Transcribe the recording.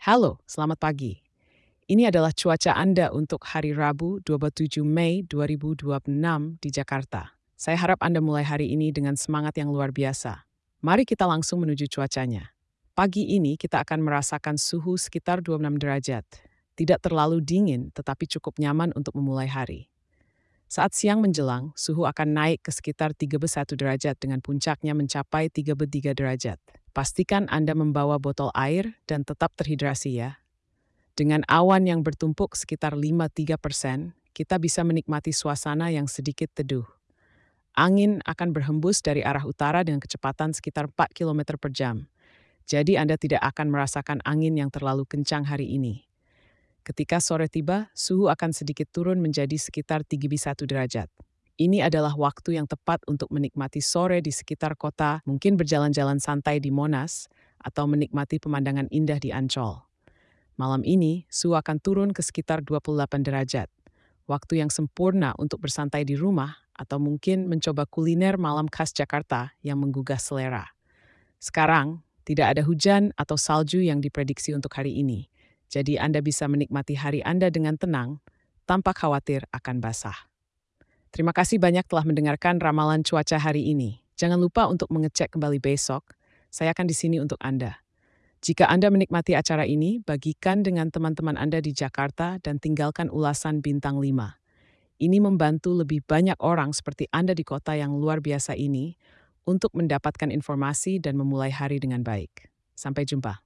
Halo, selamat pagi. Ini adalah cuaca Anda untuk hari Rabu 27 Mei 2026 di Jakarta. Saya harap Anda mulai hari ini dengan semangat yang luar biasa. Mari kita langsung menuju cuacanya. Pagi ini kita akan merasakan suhu sekitar 26 derajat. Tidak terlalu dingin, tetapi cukup nyaman untuk memulai hari. Saat siang menjelang, suhu akan naik ke sekitar 31 derajat dengan puncaknya mencapai 33 derajat. Pastikan Anda membawa botol air dan tetap terhidrasi ya. Dengan awan yang bertumpuk sekitar 53%, kita bisa menikmati suasana yang sedikit teduh. Angin akan berhembus dari arah utara dengan kecepatan sekitar 4 km per jam. Jadi Anda tidak akan merasakan angin yang terlalu kencang hari ini. Ketika sore tiba, suhu akan sedikit turun menjadi sekitar 31 derajat. Ini adalah waktu yang tepat untuk menikmati sore di sekitar kota, mungkin berjalan-jalan santai di Monas, atau menikmati pemandangan indah di Ancol. Malam ini, suhu akan turun ke sekitar 28 derajat. Waktu yang sempurna untuk bersantai di rumah atau mungkin mencoba kuliner malam khas Jakarta yang menggugah selera. Sekarang, tidak ada hujan atau salju yang diprediksi untuk hari ini. Jadi Anda bisa menikmati hari Anda dengan tenang, tanpa khawatir akan basah. Terima kasih banyak telah mendengarkan ramalan cuaca hari ini. Jangan lupa untuk mengecek kembali besok. Saya akan di sini untuk Anda. Jika Anda menikmati acara ini, bagikan dengan teman-teman Anda di Jakarta dan tinggalkan ulasan bintang 5. Ini membantu lebih banyak orang seperti Anda di kota yang luar biasa ini untuk mendapatkan informasi dan memulai hari dengan baik. Sampai jumpa.